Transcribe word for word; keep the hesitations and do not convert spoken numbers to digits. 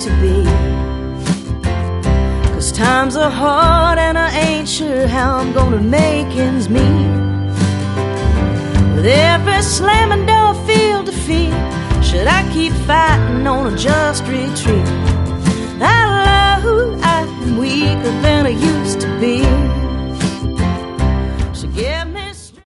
to be. Cause times are hard and I ain't sure how I'm gonna make ends meet. With every slamming door I feel defeat, should I keep fighting on a just retreat?